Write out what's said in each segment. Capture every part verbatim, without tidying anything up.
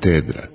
katedra.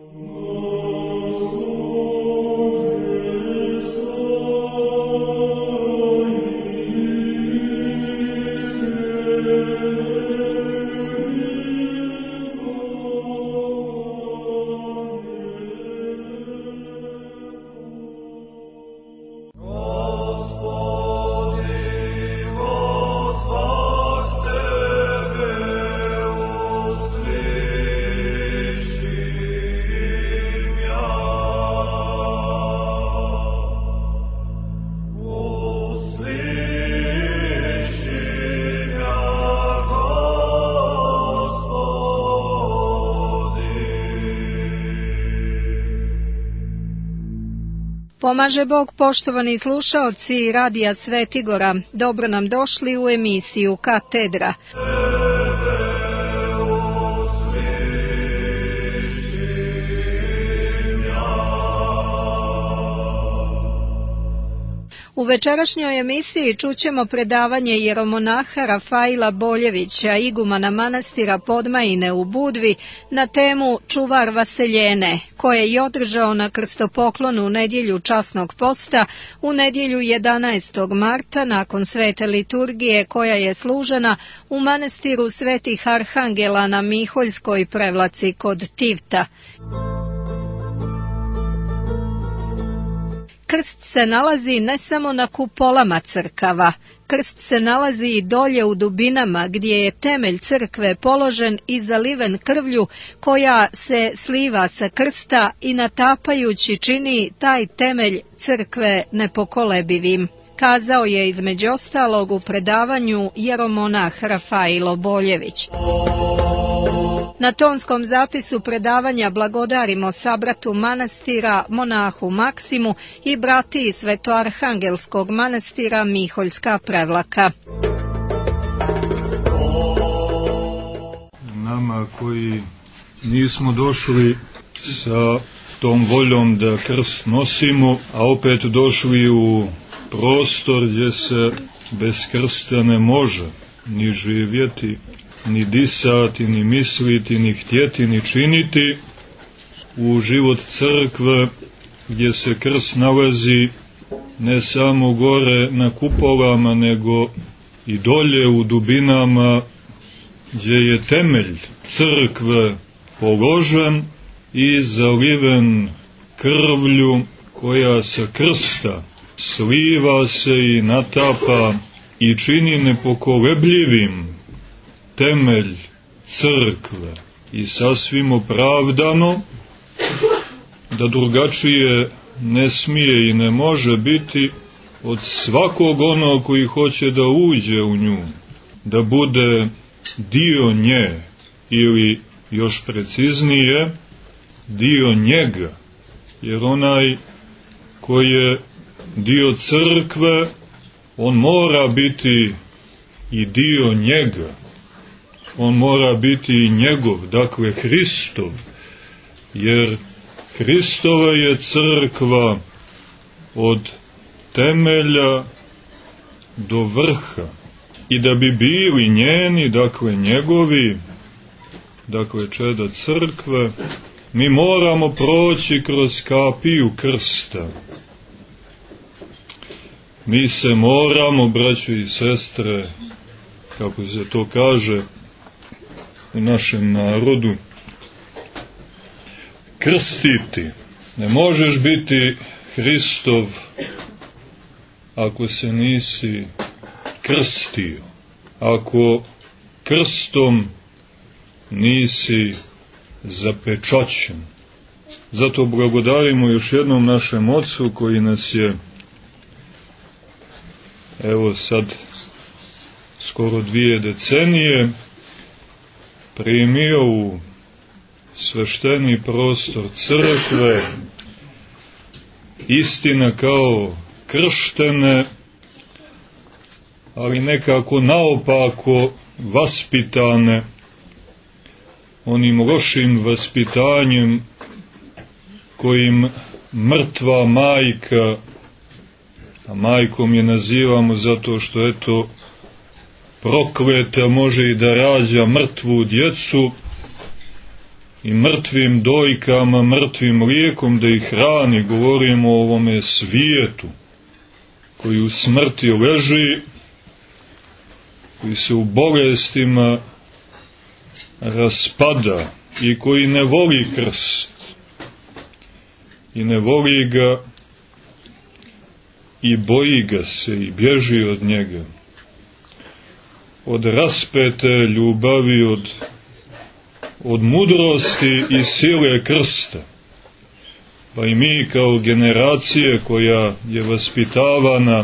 Pomaže Bog, poštovani slušaoci Radija Svetigora, dobro nam došli u emisiju Katedra. U večerašnjoj emisiji čućemo predavanje jeromonaha Rafaila Boljevića, igumana manastira Podmajine u Budvi, na temu Čuvar vaseljene, koje je održao na krstopoklonu u nedjelju časnog posta, u nedjelju jedanaestog marta nakon svete liturgije koja je služena u manastiru Svetih Arhangela na Miholjskoj prevlaci kod Tivta. Krst se nalazi ne samo na kupolama crkava, krst se nalazi i dolje u dubinama gdje je temelj crkve položen i zaliven krvlju koja se sliva sa krsta i natapajući čini taj temelj crkve nepokolebivim, kazao je između ostalog u predavanju jeromonah Rafailo Boljević. Na tonskom zapisu predavanja blagodarimo sabratu manastira monahu Maksimu i brati Svetoarhangelskog manastira Miholjska prevlaka. Nama koji nismo došli sa tom voljom da krst nosimo, a opet došli u prostor gdje se bez krsta ne može ni živjeti, ni disati, ni misliti, ni htjeti, ni činiti, u život crkve gdje se krst nalazi ne samo gore na kupolama, nego i dolje u dubinama gdje je temelj crkve položen i zaliven krvlju koja sa krsta sliva se i natapa i čini nepokolebljivim temelj crkve i sasvim opravdano da drugačije ne smije i ne može biti od svakog onog koji hoće da uđe u nju, da bude dio nje ili još preciznije dio njega, jer onaj koji je dio crkve, on mora biti i dio njega. On mora biti i njegov, dakle Hristov, jer Hristova je crkva od temelja do vrha. I da bi bili njeni, dakle njegovi, dakle čeda crkve, mi moramo proći kroz kapiju krsta. Mi se moramo, braćo i sestre, kako se to kaže u našem narodu, krstiti. Ne možeš biti Hristov ako se nisi krstio, ako krstom nisi zapečaćen. Zato blagodarimo još jednom našem Ocu koji nas je, evo sad, skoro dvije decenije primio u svešteni prostor crkve, istina kao krštene, ali nekako naopako vaspitane onim lošim vaspitanjem kojim mrtva majka, a majkom je nazivamo zato što eto prokleta može i da rađa mrtvu djecu, i mrtvim dojkama, mrtvim mlijekom da ih hrani. Govorimo o ovome svijetu koji u smrti leži, koji se u bolestima raspada i koji ne voli krst i ne voli ga i boji ga se i bježi od njega, od raspete ljubavi, od, od mudrosti i sile krsta. Pa i mi kao generacije koja je vaspitavana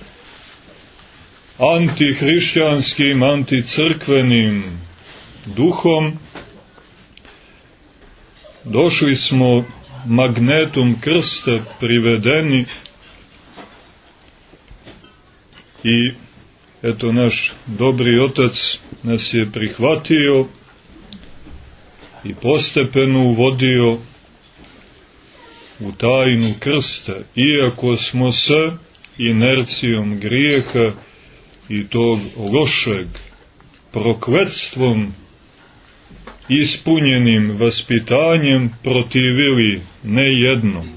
antihrišćanskim, anticrkvenim duhom, došli smo magnetom krsta privedeni i eto naš dobri otac nas je prihvatio i postepeno uvodio u tajnu krsta, iako smo sa inercijom grijeha i tog lošeg prokletstvom ispunjenim vaspitanjem protivili ne jednom.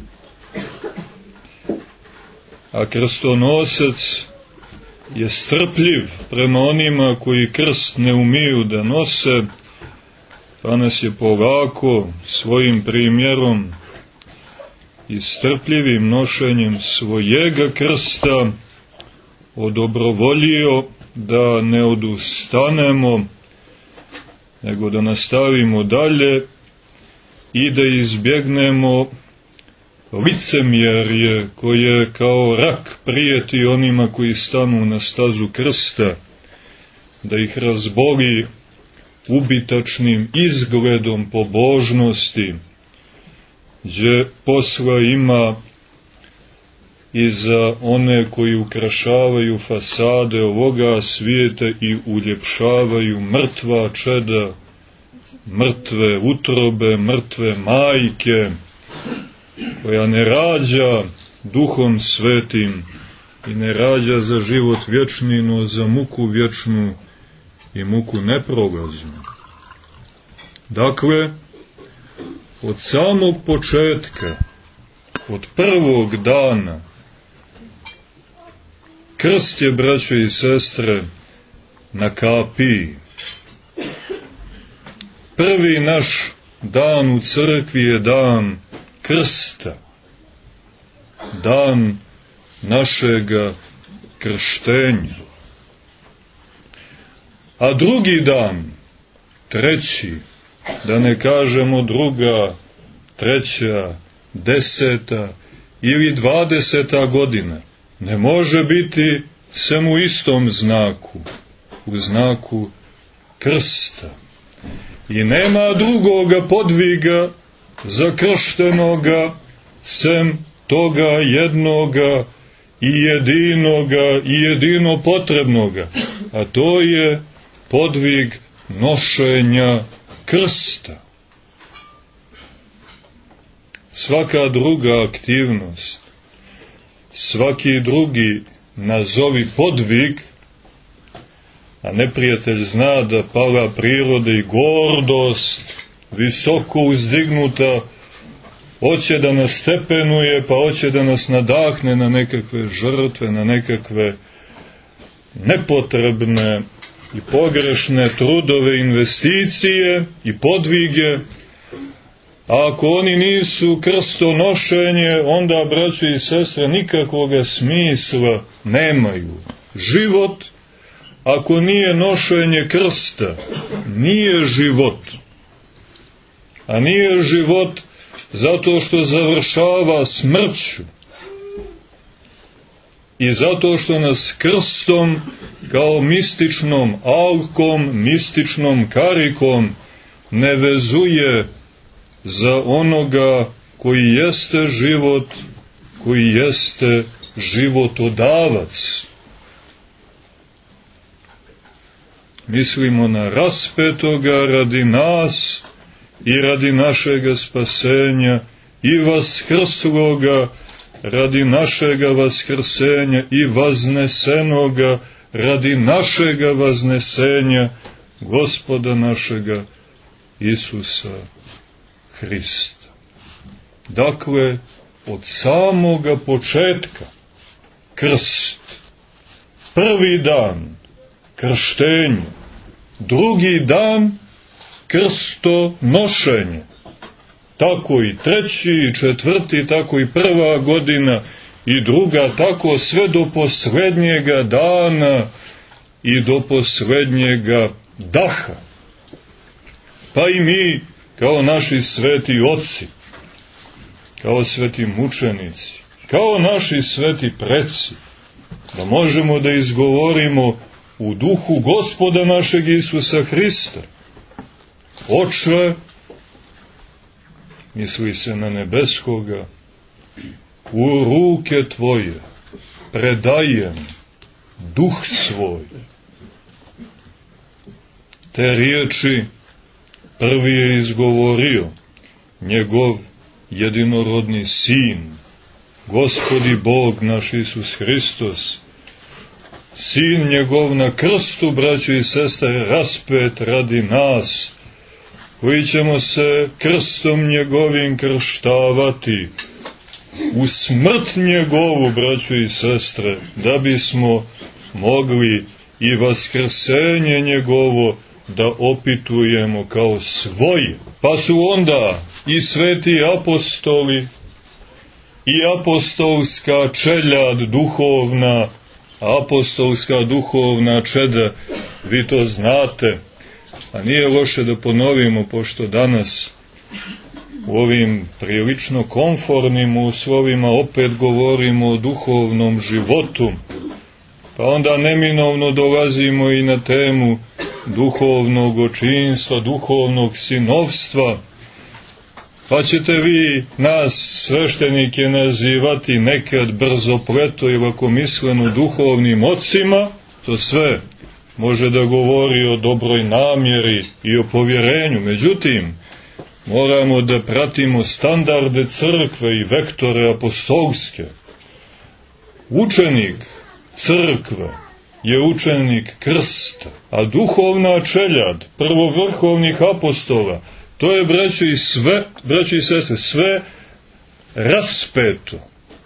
A krstonosac je strpljiv prema onima koji krst ne umiju da nose, pa nas je polako svojim primjerom i strpljivim nošenjem svojega krsta odobrovoljio da ne odustanemo, nego da nastavimo dalje i da izbjegnemo licemjerje koje kao rak prijeti onima koji stanu na stazu krsta, da ih razboli ubitačnim izgledom pobožnosti, gdje posla ima i za one koji ukrašavaju fasade ovoga svijeta i uljepšavaju mrtva čeda, mrtve utrobe, mrtve majke, koja ne rađa duhom svetim i ne rađa za život vječni, no za muku vječnu i muku neprolaznu. Dakle, od samog početka, od prvog dana, krst je, braćo i sestre, na kapiji. Prvi naš dan u crkvi je dan krsta, dan našega krštenja. A drugi dan, treći, da ne kažemo druga, treća, deseta ili dvadeseta godina, ne može biti sem u istom znaku, u znaku krsta. I nema drugoga podviga za krštenoga sem toga jednoga i jedinoga i jedino potrebnoga, a to je podvig nošenja krsta. Svaka druga aktivnost, svaki drugi nazovi podvig, a neprijatelj zna da pala priroda i gordost visoko uzdignuta hoće da nas stepenuje, pa hoće da nas nadahne na nekakve žrtve, na nekakve nepotrebne i pogrešne trudove, investicije i podvige. A ako oni nisu krstonošenje, onda, braćo i sestre, nikakvoga smisla nemaju. Život, ako nije nošenje krsta, nije život. A nije život zato što završava smrću. I zato što nas krstom, kao mističnom alkom, mističnom karikom, ne vezuje za onoga koji jeste život, koji jeste životodavac. Mislimo na raspetoga radi nas i radi našega spasenja i vaskrsloga radi našega vaskrsenja i vaznesenoga radi našega vaznesenja, Gospoda našega Isusa Hrista. Dakle, od samoga početka, krst, prvi dan, krštenje, drugi dan, krstonošenje, tako i treći, i četvrti, tako i prva godina, i druga, tako sve do poslednjega dana i do poslednjega daha. Pa i mi, kao naši sveti oci, kao sveti mučenici, kao naši sveti preci, da možemo da izgovorimo u duhu Gospoda našeg Isusa Hrista: Oče, misli se na nebeskoga, u ruke Tvoje predajem duh svoj. Te riječi prvi je izgovorio njegov jedinorodni sin, Gospodi Bog naš Isus Hristos, sin njegov na krstu, braćo i sestre, raspet radi nas, koji ćemo se krstom njegovim krštavati u smrt njegovu, braćo i sestre, da bismo mogli i vaskrsenje njegovo da opitujemo kao svoje. Pa su onda i sveti apostoli i apostolska čeljad duhovna, apostolska duhovna čeda, vi to znate, a nije loše da ponovimo, pošto danas u ovim prilično komfornim uslovima opet govorimo o duhovnom životu, pa onda neminovno dolazimo i na temu duhovnog očinstva, duhovnog sinovstva, pa ćete vi nas, sveštenike, nazivati nekad brzopleto i lakomisleno duhovnim ocima. To sve može da govori o dobroj namjeri i o povjerenju. Međutim, moramo da pratimo standarde crkve i vektore apostolske. Učenik crkve je učenik krsta, a duhovna čeljad prvovrhovnih apostola, to je, braćo i sve, braćo i sestre, sve raspeto.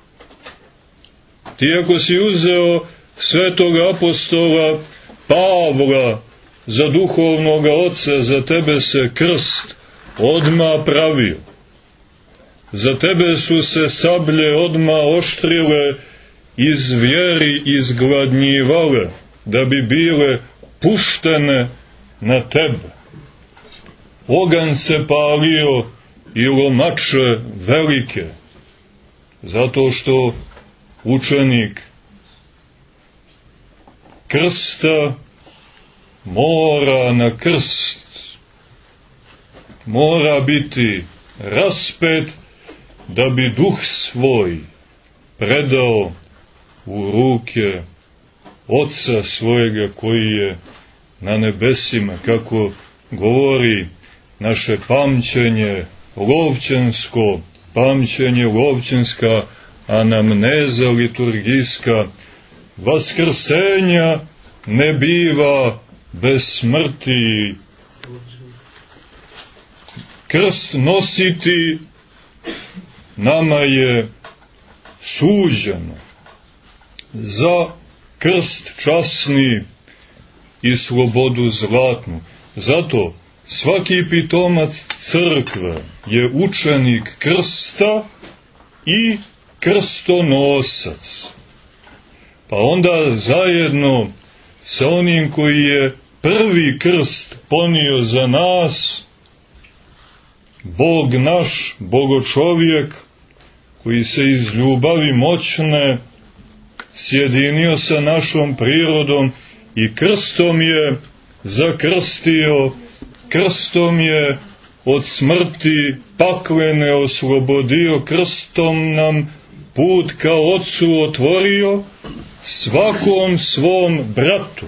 Ti ako si uzeo svetog apostola Pavla za duhovnog oca, za tebe se krst odma pravio. Za tebe su se sablje odma oštrile, iz vjeri izgladnjivale, da bi bile puštene na tebe. Oganj se palio i lomače velike, zato što učenik krsta mora na krst, mora biti raspet da bi duh svoj predao u ruke Oca svojega koji je na nebesima, kako govori naše pamćenje lovčansko, pamćenje lovčanska anamneza liturgijska. Vaskrsenja ne biva bez smrti. Krst nositi nama je suđeno. Za krst časni i slobodu zlatnu. Zato svaki pitomac crkve je učenik krsta i krstonosac. Pa onda zajedno sa onim koji je prvi krst ponio za nas, Bog naš, bogočovjek, koji se iz ljubavi moćne sjedinio sa našom prirodom i krstom je zakrstio, krstom je od smrti paklene oslobodio, krstom nam put ka Otcu otvorio, svakom svom bratu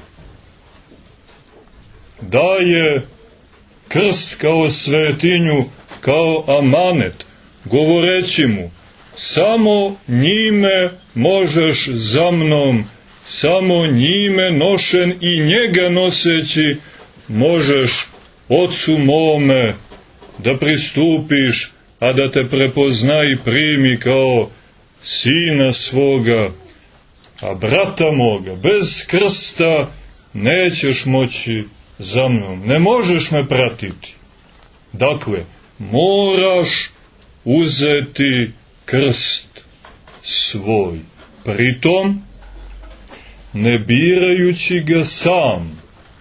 daje krst kao svetinju, kao amanet, govoreći mu: samo njime možeš za mnom, samo njime nošen i njega noseći možeš Ocu mome, da pristupiš, a da te prepozna i primi kao sina svoga, a brata moga, bez krsta nećeš moći za mnom, ne možeš me pratiti. Dakle, moraš uzeti krst svoj, pritom ne birajući ga sam.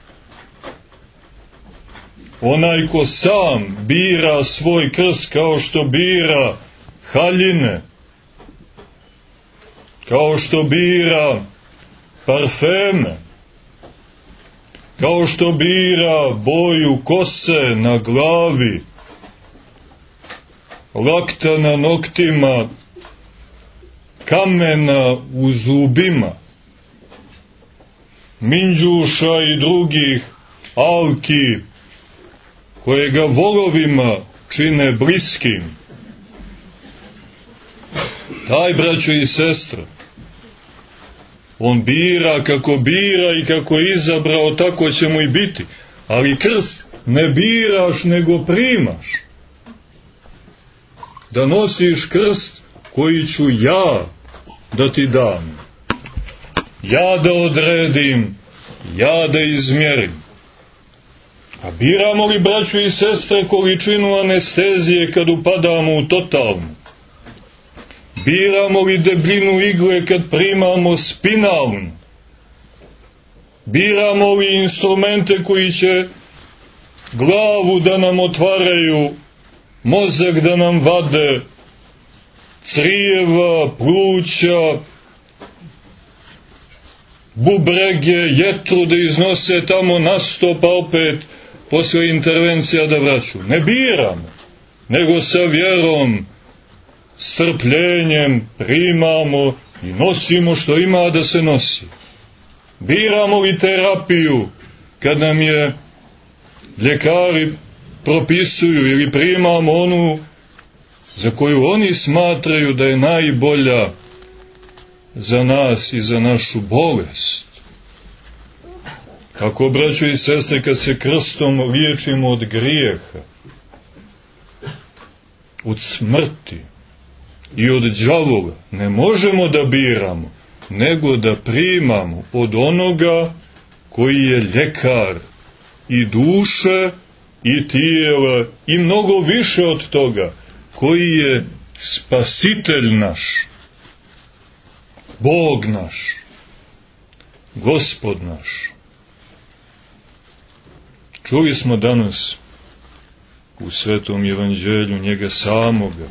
Onaj ko sam bira svoj krst kao što bira haljine, kao što bira parfeme, kao što bira boju kose na glavi, lakta na noktima, kamena u zubima, minđuša i drugih alki koje ga volovima čine bliskim. Taj, braćo i sestre, on bira kako bira i kako je izabrao, tako će mu i biti. Ali krst ne biraš, nego primaš. Da nosiš krst koji ću ja da ti dam. Ja da odredim, ja da izmjerim. A biramo li, braćo i sestre, količinu anestezije kad upadamo u totalnu? Biramo li debljinu igle kad primamo spinalnu? Biramo li instrumente koji će glavu da nam otvaraju, mozak da nam vade, crijeva, pluća, bubrege, jetru da iznose tamo na sto, pa opet posle intervencija da vraću? Ne biramo, nego sa vjerom, strpljenjem primamo i nosimo što ima da se nosi. Biramo li terapiju kad nam je ljekari propisuju, ili primamo onu za koju oni smatraju da je najbolja za nas i za našu bolest? Kako, braćo i sestre, kad se krstom liječimo od grijeha, od smrti i od đavola, ne možemo da biramo, nego da primamo od onoga koji je ljekar i duše i tijela i mnogo više od toga, koji je spasitelj naš, Bog naš, Gospod naš. Čuli smo danas u Svetom Evanđelju njega samoga,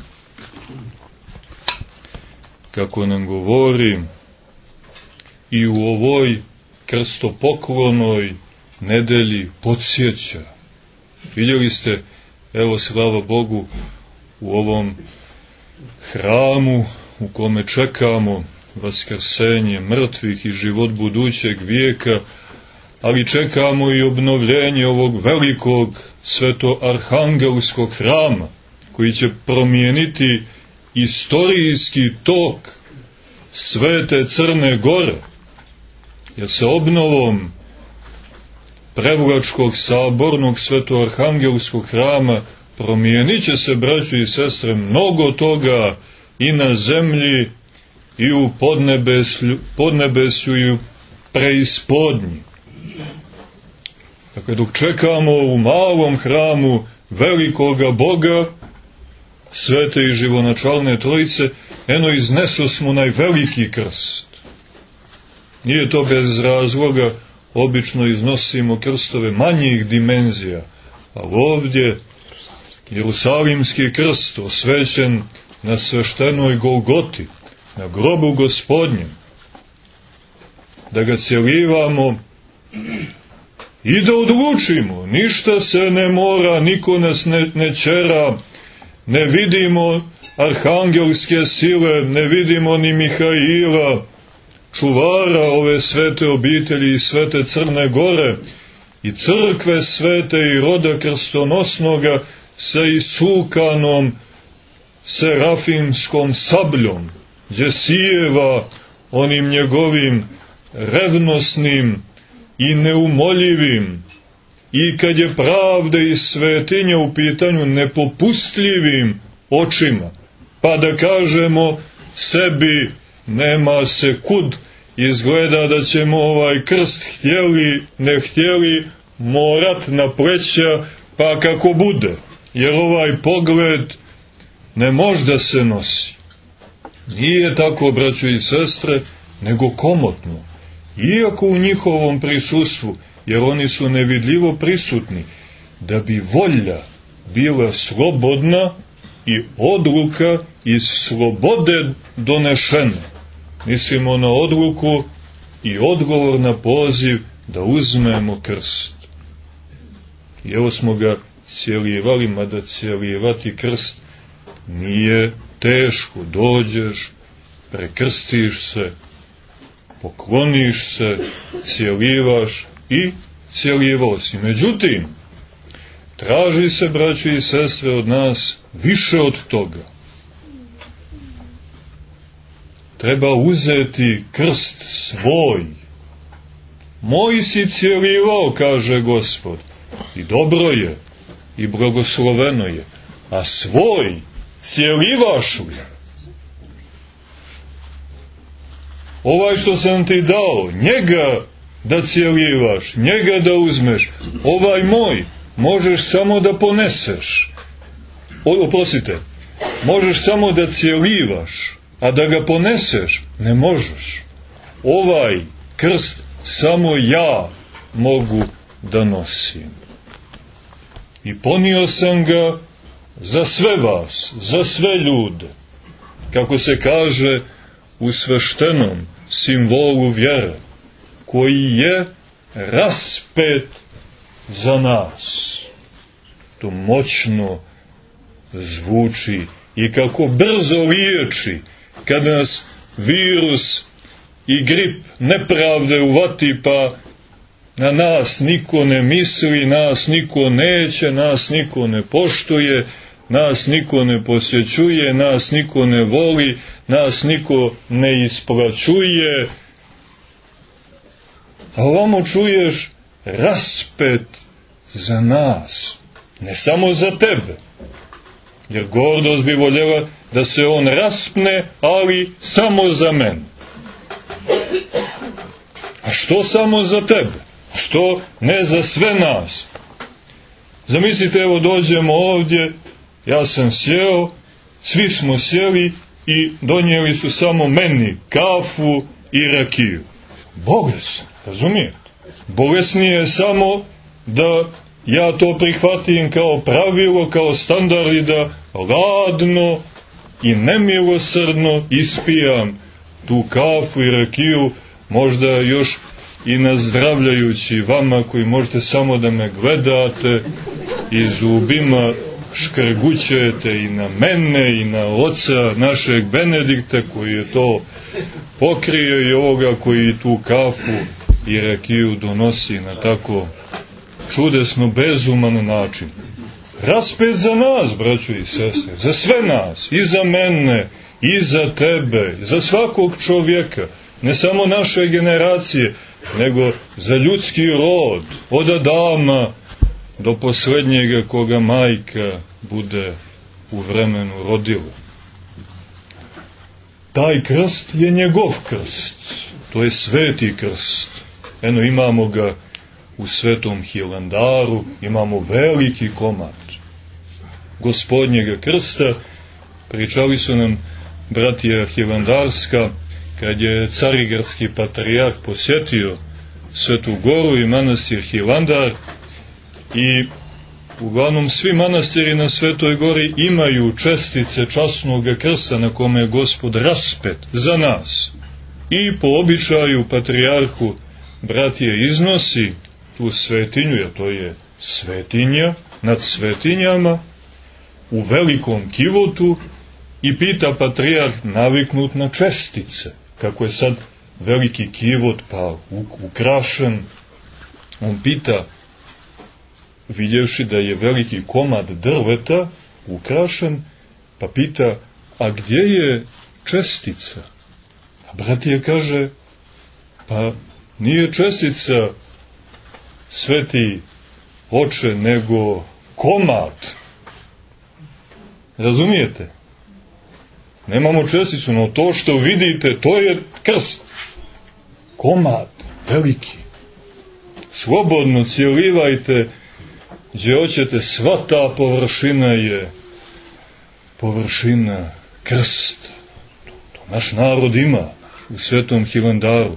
kako nam govori i u ovoj krstopoklonoj nedelji podsjeća. Vidjeli ste, evo, slava Bogu, u ovom hramu u kome čekamo vaskrsenje mrtvih i život budućeg vijeka, ali čekamo i obnovljenje ovog velikog svetoarhangelskog hrama, koji će promijeniti istorijski tok svete Crne Gore, jer sa obnovom Prevlačkog sabornog svetoarhangelskog hrama promijenit će se, braćo i sestre, mnogo toga i na zemlji i u podnebeslju, podnebeslju i u preispodnji. Dakle, dok čekamo u malom hramu velikoga Boga, svete i živonačalne trojice, eno izneso smo najveliki krst. Nije to bez razloga, obično iznosimo krstove manjih dimenzija, ali ovdje Jerusalimski krst osvećen na sveštenoj Golgoti, na grobu Gospodnjem, da ga celivamo i da odlučimo. Ništa se ne mora, niko nas ne, ne čera, ne vidimo arhangelske sile, ne vidimo ni Mihaila, čuvara ove svete obitelji i svete Crne Gore, i crkve svete i roda krstonosnoga sa isukanom serafimskom sabljom, gdje sijeva onim njegovim revnosnim i neumoljivim i kad je pravda i svetinja u pitanju, nepopustljivim očima, pa da kažemo sebi nema se kud, izgleda da ćemo ovaj krst htjeli, ne htjeli, morat na pleća, pa kako bude, jer ovaj pogled ne može da se nosi. Nije tako, braćo i sestre, nego komotno. Iako u njihovom prisustvu, jer oni su nevidljivo prisutni, da bi volja bila slobodna i odluka iz slobode donešena. Mislimo na odluku i odgovor na poziv da uzmemo krst. I evo smo ga cijelivali, mada cijelivati krst nije teško. Dođeš, prekrstiš se, pokloniš se, cijelivaš i cijelivao si. Međutim, traži se, braći i sestre, od nas više od toga. Treba uzeti krst svoj. Moj si cijelivao, kaže Gospod, i dobro je, i blagosloveno je, a svoj cijelivaš li? Ovaj što sam ti dao, njega da cijelivaš, njega da uzmeš, ovaj moj, možeš samo da poneseš. O, oprostite, možeš samo da cijelivaš, a da ga poneseš, ne možeš. Ovaj krst samo ja mogu da nosim. I ponio sam ga za sve vas, za sve ljude. Kako se kaže u sveštenom simbolu vjere, koji je raspet za nas. To moćno zvuči i kako brzo liječi kad nas virus i grip nepravde uvati, pa na nas niko ne misli, nas niko neće, nas niko ne poštuje, nas niko ne posjećuje, nas niko ne voli, nas niko ne isplaćuje. A ovamo čuješ raspet za nas, ne samo za tebe, jer gordost bi voljela da se on raspne, ali samo za mene. A što samo za tebe? A što ne za sve nas? Zamislite, evo dođemo ovdje, ja sam sjeo, svi smo sjeli i donijeli su samo meni kafu i rakiju. Bolesno, razumijete? Bolesnije je samo da ja to prihvatim kao pravilo, kao standard i da ladno i nemilosrdno ispijam tu kafu i rakiju, možda još i nazdravljajući vama koji možete samo da me gledate i zubima škrgućete i na mene i na oca našeg Benedikta koji je to pokrio i ovoga koji tu kafu i rakiju donosi na tako čudesno bezuman način. Raspet za nas, braćo i sestre, za sve nas, i za mene, i za tebe, za svakog čovjeka, ne samo naše generacije, nego za ljudski rod, od Adama do posljednjega koga majka bude u vremenu rodila. Taj krst je njegov krst, to je sveti krst. Eno, imamo ga u Svetom Hilandaru, imamo veliki komad Gospodnjega krsta. Pričali su nam bratija Hilandarska, kad je carigradski patrijarh posjetio Svetu Goru i manastir Hilandar, i uglavnom svi manastiri na Svetoj Gori imaju čestice časnog krsta na kome je Gospod raspet za nas. I po običaju patrijarhu bratije iznosi tu svetinju, jer to je svetinja nad svetinjama, u velikom kivotu, i pita patrijarh, naviknut na čestice, kako je sad veliki kivot pa ukrašen, on pita, vidjevši da je veliki komad drveta ukrašen, pa pita, a gdje je čestica? A bratija kaže, pa nije čestica sveti Oče, nego komad. Razumijete? Nemamo česticu, no to što vidite, to je krst. Komad, veliki. Slobodno cijelivajte, gdje hoćete, sva ta površina je površina krsta. To naš narod ima u Svetom Hilandaru.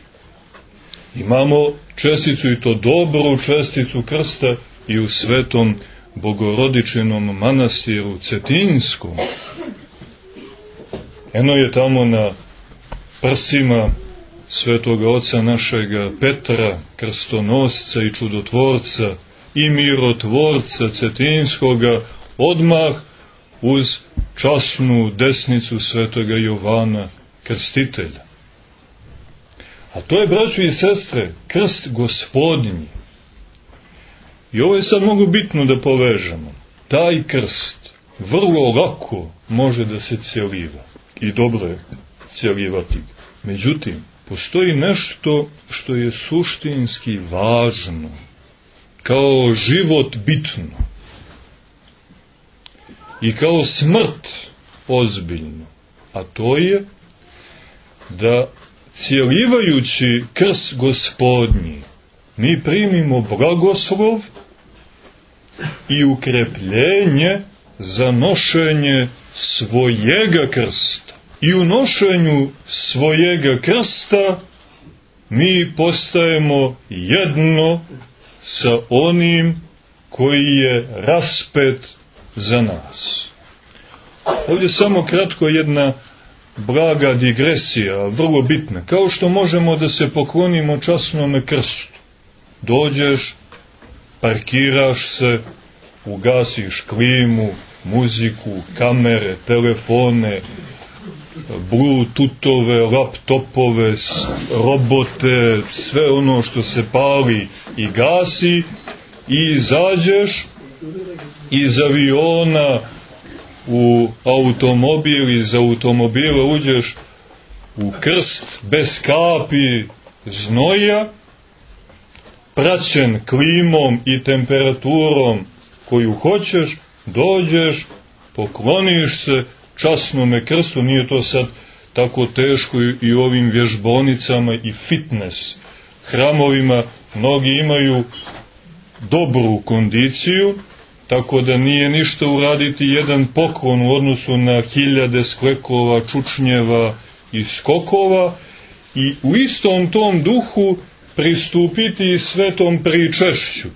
Imamo česticu, i to dobru česticu krsta, i u Svetom Bogorodičinom manastiru Cetinskom. Eno je tamo na prsima Svetoga oca našega Petra, krstonosca i čudotvorca i mirotvorca Cetinskoga, odmah uz časnu desnicu Svetoga Jovana Krstitelja. A to je, braćo i sestre, krst Gospodnji. I ovo je sad mnogo bitno da povežemo. Taj krst vrlo lako može da se cjeliva. I dobro je cjelivati. Međutim, postoji nešto što je suštinski važno, kao život bitno i kao smrt ozbiljno. A to je da cjelivajući krst Gospodnji mi primimo blagoslov i ukrepljenje za nošenje svojega krsta. I u nošenju svojega krsta mi postajemo jedno sa onim koji je raspet za nas. Ovdje samo kratko jedna blaga digresija, vrlo bitna. Kao što možemo da se poklonimo časnome krstu. Dođeš, parkiraš se, ugasiš klimu, muziku, kamere, telefone, bluetoothove, laptopove, robote, sve ono što se pali i gasi, i izađeš iz aviona u automobil, iz automobila uđeš u krst bez kapi znoja, praćen klimom i temperaturom koju hoćeš, dođeš, pokloniš se časnome krstu. Nije to sad tako teško i u ovim vježbonicama i fitness hramovima. Mnogi imaju dobru kondiciju, tako da nije ništa uraditi jedan poklon u odnosu na hiljade sklekova, čučnjeva i skokova, i u istom tom duhu pristupiti svetom pričešću.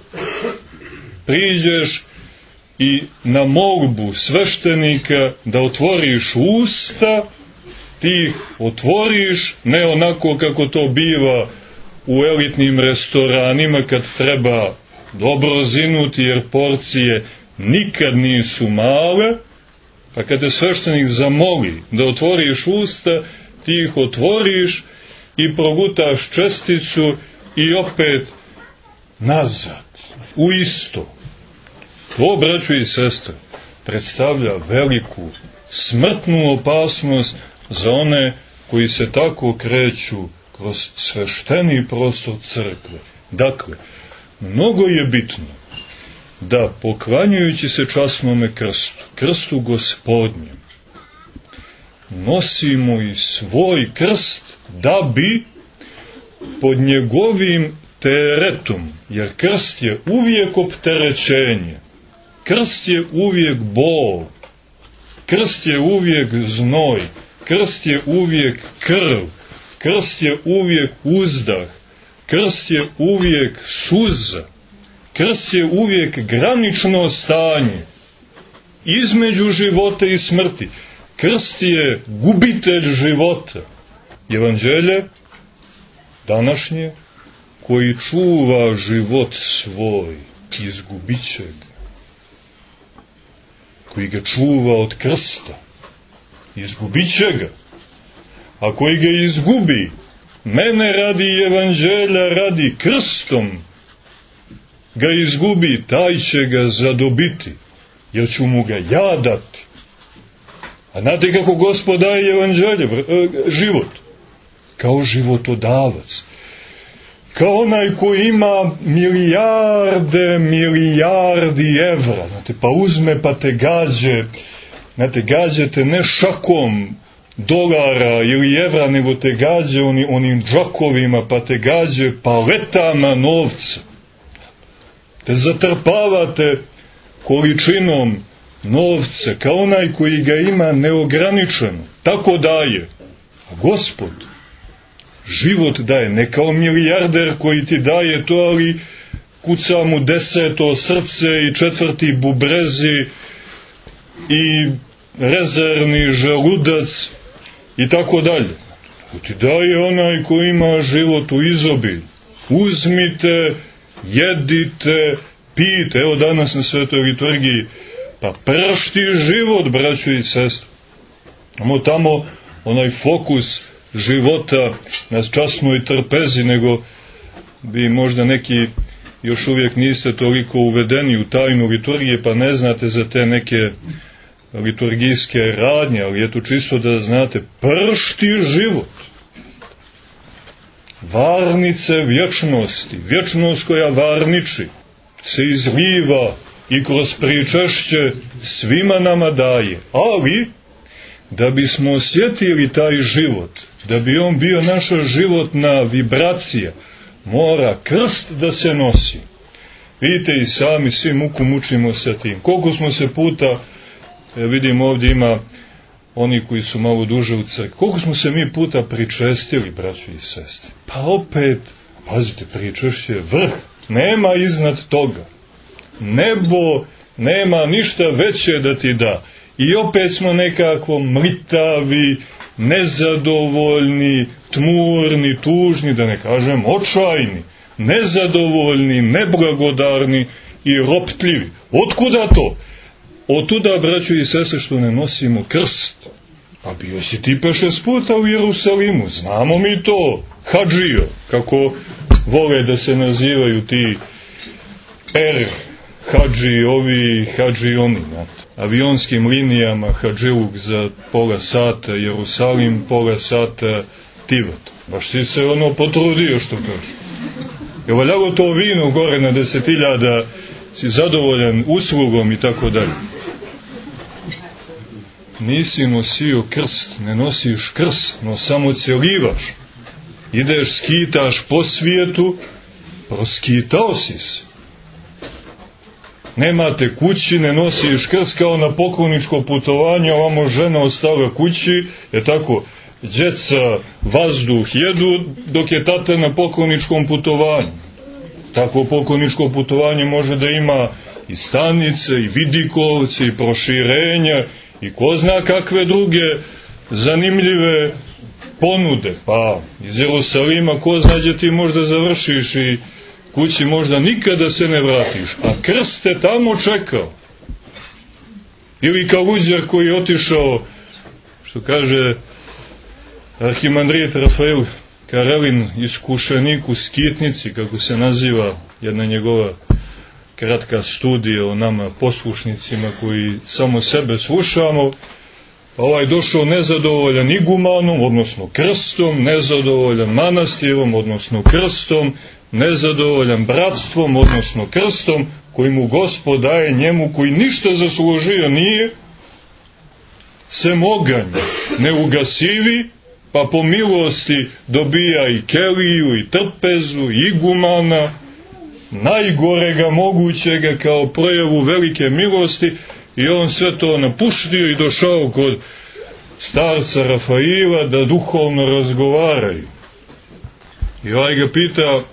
Priđeš i na molbu sveštenika da otvoriš usta, ti otvoriš, ne onako kako to biva u elitnim restoranima kad treba dobro zinuti, jer porcije nikad nisu male, pa kad te sveštenik zamoli da otvoriš usta, ti ih otvoriš i progutaš česticu i opet nazad, u isto. To, braćo i sestre, predstavlja veliku smrtnu opasnost za one koji se tako kreću kroz svešteni prostor crkve. Dakle, mnogo je bitno da, poklanjajući se časnome krstu, krstu Gospodnjem, nosimo i svoj krst da bi pod njegovim teretom, jer krst je uvijek opterećenje, krst je uvijek bol, krst je uvijek znoj, krst je uvijek krv, krst je uvijek uzdah, krst je uvijek suza, krst je uvijek granično stanje između života i smrti. Krst je gubitelj života. Evanđelje današnje, koji čuva život svoj, izgubit će ga. Koji ga čuva od krsta, izgubit će ga. A koji ga izgubi, mene radi evanđelja, radi krstom, ga izgubi, taj će ga zadobiti, jer ću mu ga ja dati. A znate kako Gospod daje evanđelje, život, kao životodavac. kao onaj koji ima milijarde, milijardi evra. Znate, pa uzme pa te gađe, znate, gađete ne šakom dolara ili evra, nego te gađe oni, onim džakovima, pa te gađe paletama novca. Te zatrpavate količinom novca, kao onaj koji ga ima neograničeno. Tako daje. A Gospod život daje, ne kao milijarder koji ti daje to, ali kuca mu deseto srce i četvrti bubrezi i rezervni želudac i tako dalje. To ti daje onaj koji ima život u izobilju. Uzmite, jedite, pijte. Evo danas na svetoj liturgiji, pa pršti život, braćo i sestre. Imamo tamo onaj fokus života na časnoj trpezi, nego vi možda neki još uvijek niste toliko uvedeni u tajnu liturgije, pa ne znate za te neke liturgijske radnje, ali eto čisto da znate, pršti život. Varnice vječnosti, vječnost koja varniči, se izliva i kroz pričešće svima nama daje, ali da bismo osjetili taj život, da bi on bio naša životna vibracija, mora krst da se nosi. Vidite i sami, svi muku mučimo sa tim. Koliko smo se puta, ja vidim ovdje ima oni koji su malo duže u crkvi, koliko smo se mi puta pričestili, braćo i sestre. Pa opet, pazite, pričešće je vrh, nema iznad toga. Nebo nema ništa veće da ti da. I opet smo nekako mlitavi, nezadovoljni, tmurni, tužni, da ne kažem očajni, nezadovoljni, neblagodarni i roptljivi. Otkuda to? Otuda, braćo i sestre, što ne nosimo krst. Pa bio si ti pešest puta u Jerusalimu, znamo mi to, hadžio, kako vole da se nazivaju ti er, hadži ovi, hadži oni, znate. Avionskim linijama hadžiluk za pola sata, Jerusalim pola sata, Tivat. Baš si se ono potrudio, što kaže. Je valjalo to vino gore na deset hiljada, si zadovoljan uslugom i tako dalje. Nisi nosio krst, ne nosiš krst, no samo celivaš. Ideš, skitaš po svijetu, proskitao si se. Nemate kući, ne nosiš krst, kao na pokloničko putovanje, ovamo žena ostala kući, je tako, djeca vazduh jedu, dok je tata na pokloničkom putovanju. Tako pokloničko putovanje može da ima i stanice, i vidikovce, i proširenja, i ko zna kakve druge zanimljive ponude. Pa iz Jerusalima ko zna gdje ti možda završiš i kući možda nikada se ne vratiš, a krst te tamo čekao. Ili kao luđar koji je otišao, što kaže arhimandrijet Rafael Karelin, iskušenik u Skitnici, kako se naziva jedna njegova kratka studija o nama poslušnicima koji samo sebe slušamo. Pa ovaj došao nezadovoljan igumanom, odnosno krstom, nezadovoljan manastirom, odnosno krstom, nezadovoljan bratstvom, odnosno krstom, koji mu Gospod daje njemu, koji ništa zaslužio nije, sem oganj, neugasivi, pa po milosti dobija i keliju, i trpezu, i igumana, najgorega mogućega kao projavu velike milosti, i on sve to napuštio i došao kod starca Rafaila da duhovno razgovaraju. I ovaj ga pita,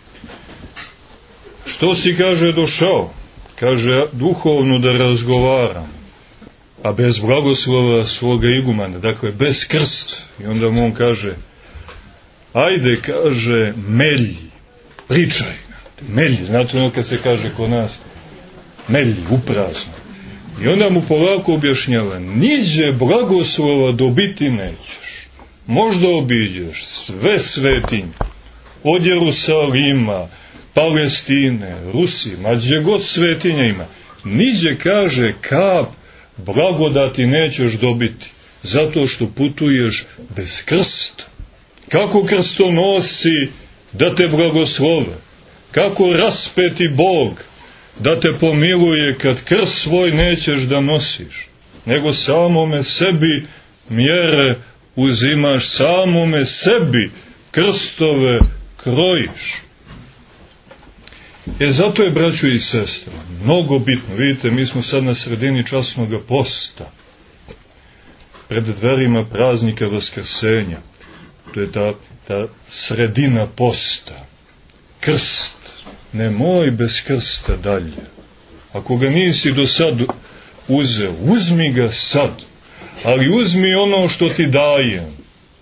što si, kaže, došao? Kaže, duhovno da razgovaram, a bez blagoslova svoga igumana, dakle, bez krst. I onda mu on kaže, ajde, kaže, melji, pričaj, melji, znate ono kad se kaže kod nas, melji, uprazno. I onda mu polako objašnjava, niđe blagoslova dobiti nećeš, možda obiđeš sve svetinje, od Jerusalima, Palestine, Rusije, ma gdje god svetinja ima, niđe, kaže, kap blagodati nećeš dobiti, zato što putuješ bez krsta. Kako krstonosci da te blagoslove, kako raspeti Bog da te pomiluje kad krst svoj nećeš da nosiš, nego samome sebi mjere uzimaš, samome sebi krstove krojiš. E zato je, braćo i sestre, mnogo bitno. Vidite, mi smo sad na sredini časnog posta, pred dverima praznika Vaskrsenja. To je ta, ta sredina posta. Krst. Nemoj bez krsta dalje. Ako ga nisi do sad uzeo, uzmi ga sad. Ali uzmi ono što ti dajem.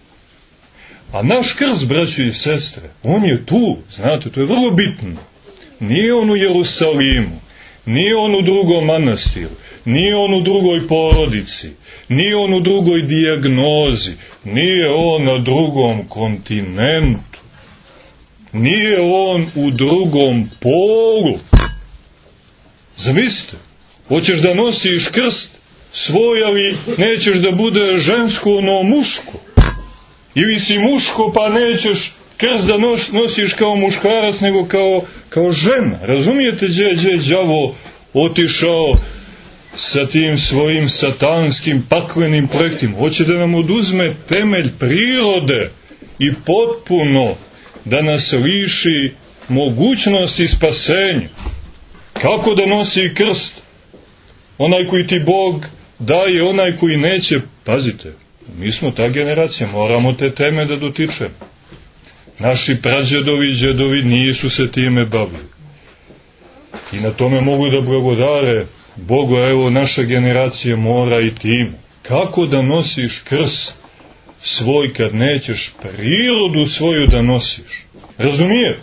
A naš krst, braćo i sestre, on je tu. Znate, to je vrlo bitno. Nije on u Jerusalimu, nije on u drugom manastiru, nije on u drugoj porodici, nije on u drugoj dijagnozi, nije on na drugom kontinentu, nije on u drugom polu. Zamislite, hoćeš da nosiš krst svoj, ali nećeš da bude žensko, no muško. Ili si muško, pa nećeš krst da nosiš kao muškarac, nego kao, kao žena. Razumijete gdje, gdje je đavo otišao sa tim svojim satanskim paklenim projektima? Hoće da nam oduzme temelj prirode i potpuno da nas liši mogućnosti spasenja. Kako da nosi krst onaj koji ti Bog daje, onaj koji neće? Pazite, mi smo ta generacija, moramo te teme da dotičemo. Naši prađedovi i džedovi nisu se time bavili. I na tome mogu da blagodare Bogu, a evo naša generacija mora i tim. Kako da nosiš krst svoj kad nećeš prirodu svoju da nosiš? Razumijete?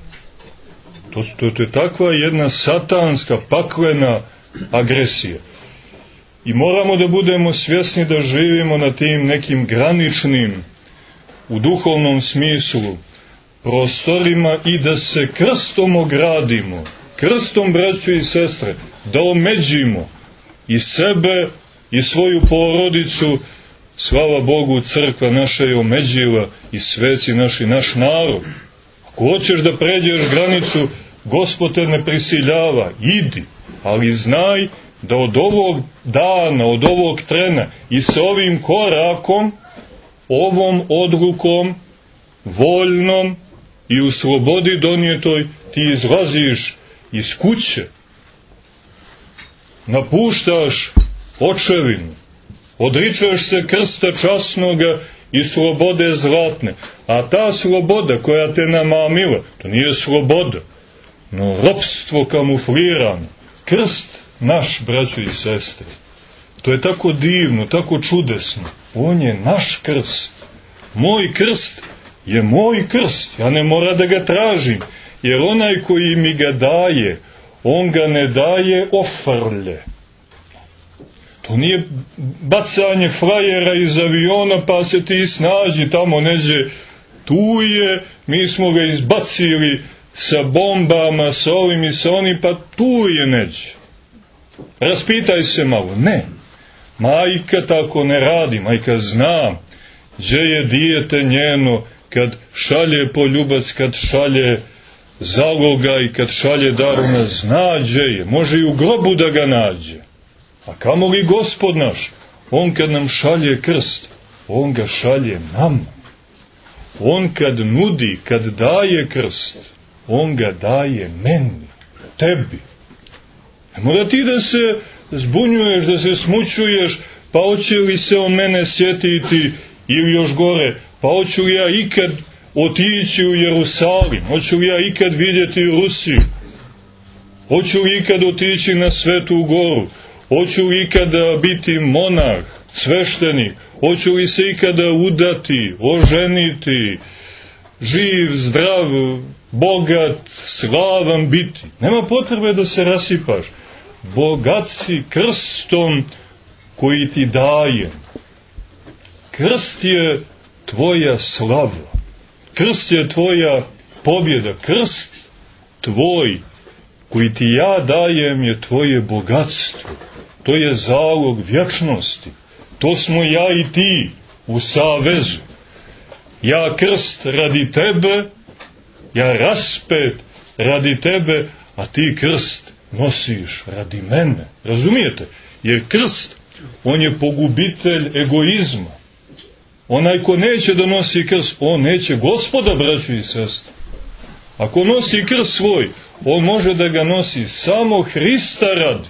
To, to, to je takva jedna satanska, paklena agresija. I moramo da budemo svjesni da živimo na tim nekim graničnim, u duhovnom smislu, prostorima i da se krstom ogradimo. Krstom, braćo i sestre, da omeđimo i sebe i svoju porodicu. Slava Bogu, crkva naša je omeđila i sveci naši, naš narod. Ako hoćeš da pređeš granicu, Gospod te ne prisiljava, idi, ali znaj da od ovog dana, od ovog trena i sa ovim korakom, ovom odlukom, voljnom i u slobodi donijetoj, ti izlaziš iz kuće, napuštaš očevinu, odričaš se krsta časnoga i slobode zlatne. A ta sloboda koja te namamila, to nije sloboda, no ropstvo kamuflirano. Krst naš, braćo i sestre, to je tako divno, tako čudesno. On je naš krst. Moj krst je moj krst. Ja ne moram da ga tražim, jer onaj koji mi ga daje, on ga ne daje ofrlje. To nije bacanje frajera iz aviona pa se ti snađi tamo neđe. Tu je, mi smo ga izbacili sa bombama, sa ovim i sa onim, pa tu je neđe. Raspitaj se malo. Ne. Majka tako ne radi. Majka zna gdje je dijete njeno kad šalje poljubac, kad šalje zaloga i kad šalje daruna. Zna gdje je. Može i u grobu da ga nađe. A kamo li Gospod naš? On kad nam šalje krst, on ga šalje nama. On kad nudi, kad daje krst, on ga daje meni, tebi. Ne mora ti da se zbunjuješ, da se smućuješ, pa hoće li se on mene sjetiti, ili još gore, pa hoću li ja ikad otići u Jerusalim, hoću li ja ikad vidjeti Rusiju, hoću li ikad otići na Svetu Goru, hoću li ikada biti monah, sveštenik, hoću li se ikada udati, oženiti, živ, zdrav, bogat, slavan biti. Nema potrebe da se rasipaš. Bogat si krstom koji ti daje. Krst je tvoja slava. Krst je tvoja pobjeda. Krst tvoj koji ti ja dajem je tvoje bogatstvo. To je zalog vječnosti. To smo ja i ti u savezu. Ja krst radi tebe, ja raspet radi tebe, a ti krst nosiš radi mene. Razumijete? Jer krst, on je pogubitelj egoizma. Onaj ko neće da nosi krst, on neće Gospoda, braćo i sestre. Ako nosi krst svoj, on može da ga nosi samo Hrista radi.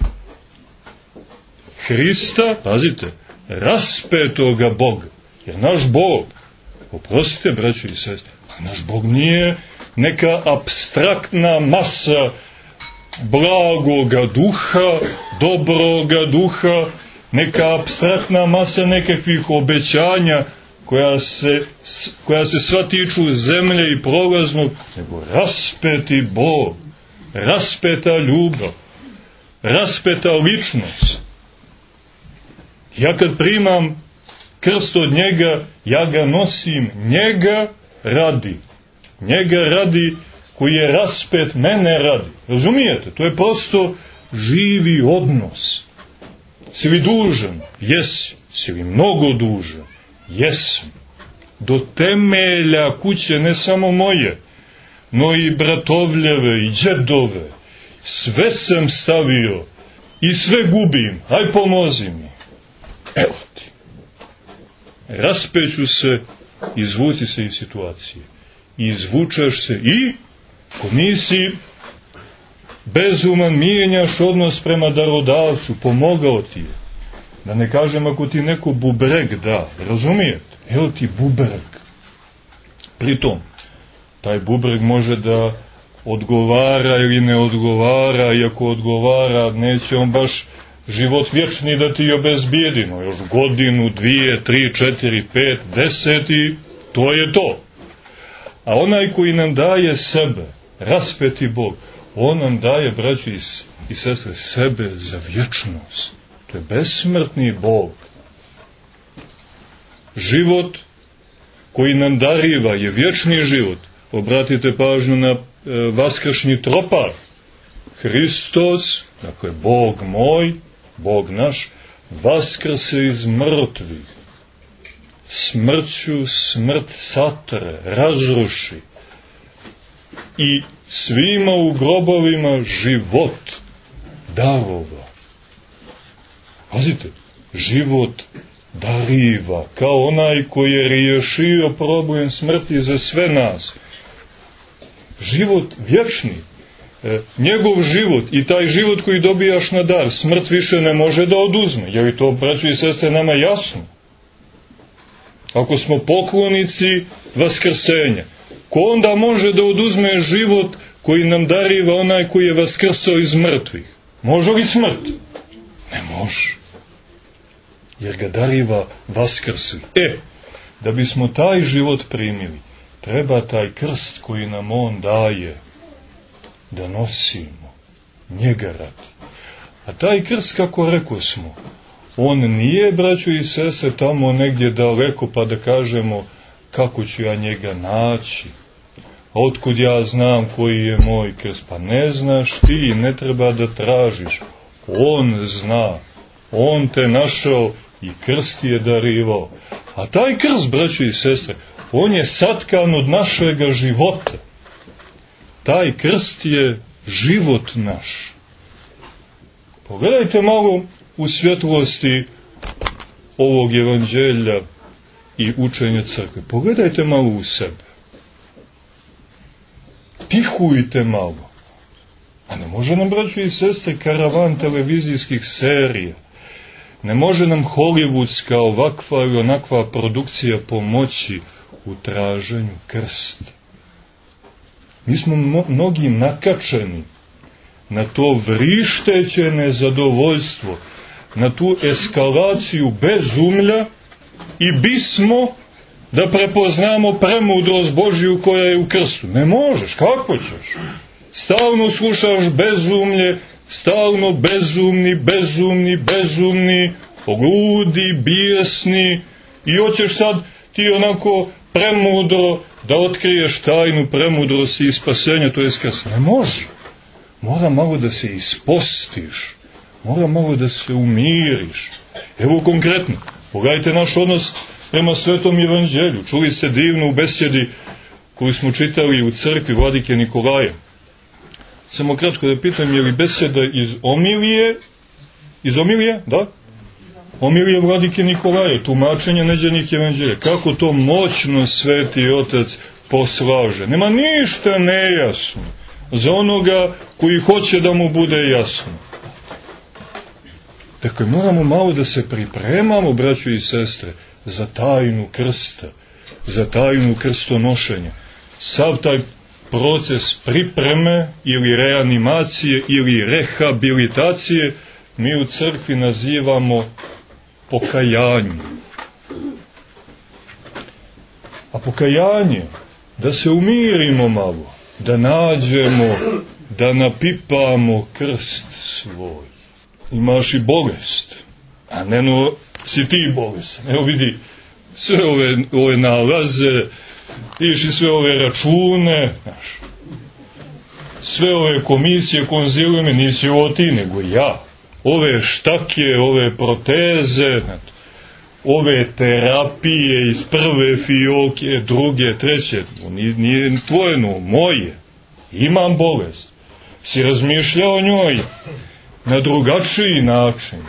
Hrista, pazite, raspetoga Boga. Jer naš Bog, oprostite, braćo i sestre, naš Bog nije neka apstraktna masa blagoga duha, dobroga duha, neka apstraktna masa nekakvih obećanja koja se, koja se sva tiču zemlje i prolaznog, nego raspeti Bog, raspeta ljubav, raspeta ličnost. Ja kad primam krst od njega, ja ga nosim njega radi. Njega radi koji je raspet mene radi. Razumijete? To je prosto živi odnos. Si li dužan? Jesi. Si li mnogo dužan? Jesam. Do temelja kuće, ne samo moje, no i bratovljeve i džedove. Sve sam stavio i sve gubim. Aj, pomozi mi. Evo ti. Raspeću se, izvuci se iz situacije. I izvučeš se i, ko nisi bezuman, mijenjaš odnos prema darodavcu, pomogao ti je. Da ne kažem ako ti neko bubreg da, razumijete? Evo ti bubreg. Pritom, taj bubreg može da odgovara ili ne odgovara, i ako odgovara, neće on baš život vječni da ti obezbijedi, no još godinu, dvije, tri, četiri, pet, deset i to je to. A onaj koji nam daje sebe, raspeti Bog, on nam daje, braći i sestre, sebe za vječnost. To je besmrtni Bog. Život koji nam dariva je vječni život. Obratite pažnju na e, vaskršnji tropar. Hristos, dakle Bog moj, Bog naš, vaskrse iz mrtvih. Smrću smrt satre, razruši. I svima u grobovima život darova. Pazite, život dariva, kao onaj koji je riješio problem smrti za sve nas. Život vječni, e, njegov život i taj život koji dobijaš na dar, smrt više ne može da oduzme. Je li to, braćo i sestre, nama jasno? Ako smo poklonici vaskrsenja, ko onda može da oduzme život koji nam dariva onaj koji je vaskrsao iz mrtvih? Može li smrt? Ne može. Jer ga dariva vaskrsli. E, da bismo taj život primili, treba taj krst koji nam on daje da nosimo, njega radi. A taj krst, kako rekao smo, on nije, braćo i sestre, tamo negdje daleko pa da kažemo kako ću ja njega naći. A otkud ja znam koji je moj krst? Pa ne znaš ti, ne treba da tražiš. On zna, on te našao i krst je darivao. A taj krst, braćo i sestre, on je satkan od našega života. Taj krst je život naš. Pogledajte malo u svjetlosti ovog evanđelja i učenja crkve. Pogledajte malo u sebe. Tihujte malo. A ne može nam, braćo i sestre, karavan televizijskih serija. Ne može nam hollywoodska ovakva ili onakva produkcija pomoći u traženju krsta. Mi smo mnogi nakačeni na to vrišteće nezadovoljstvo, na tu eskalaciju bezumlja i bismo da prepoznamo premudrost Božju koja je u krstu. Ne možeš, kako ćeš? Stalno slušaš bezumlje, stalno bezumni, bezumni, bezumni, ludi, bijesni i hoćeš sad ti onako premudro da otkriješ tajnu premudrosti i spasenja, to je krst. Ne može. Mora malo da se ispostiš, mora malo da se umiriš. Evo konkretno, pogledajte naš odnos prema Svetom evanđelju. Čuli ste divno u besjedi koju smo čitali u crkvi vladike Nikolaja. Samo kratko da pitam, je li beseda iz Omilije, iz Omilije, da? Omilije vladike Nikolaja, tumačenja neđenih evanđelja. Kako to moćno Sveti Otac poslaže. Nema ništa nejasno za onoga koji hoće da mu bude jasno. Dakle, moramo malo da se pripremamo, braćo i sestre, za tajnu krsta, za tajnu krstonošenja. Sav taj proces pripreme ili reanimacije ili rehabilitacije mi u crkvi nazivamo pokajanje. A pokajanje, da se umirimo malo, da nađemo, da napipamo krst svoj. Imaš i bolest, a ne no si ti bolest. Evo vidi, sve ove, ove nalaze, tiši sve ove račune, znaš, sve ove komisije, konzilijume, nisi ovo ti, nego ja. Ove štake, ove proteze, ove terapije iz prve fioke, druge, treće, nije, nije tvoje, no, moje. Imam bolest. Si razmišljao o njoj na drugačiji način.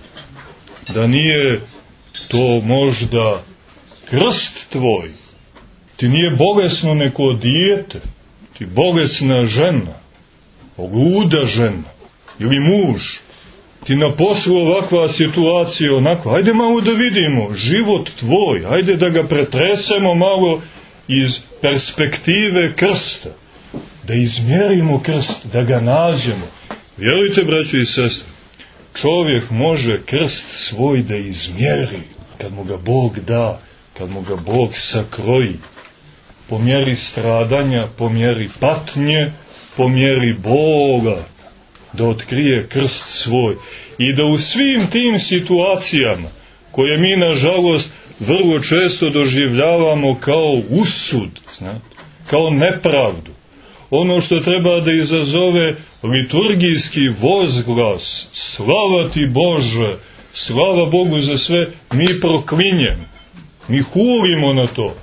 Da nije to možda krst tvoj. Ti nije bolesno neko dijete. Ti bolesna žena. Luda žena. Ili muž. Ti na poslu ovakva situacija onako. Ajde malo da vidimo život tvoj. Ajde da ga pretresemo malo iz perspektive krsta. Da izmjerimo krst. Da ga nađemo. Vjerujte, braćo i sestre, čovjek može krst svoj da izmjeri, kad mu ga Bog da, kad mu ga Bog sakroji, po mjeri stradanja, po mjeri patnje, po mjeri Boga, da otkrije krst svoj i da u svim tim situacijama, koje mi, nažalost, vrlo često doživljavamo kao usud, znate, kao nepravdu, ono što treba da izazove liturgijski vozglas, slava ti Bože, slava Bogu za sve, mi proklinjemo, mi hulimo na to.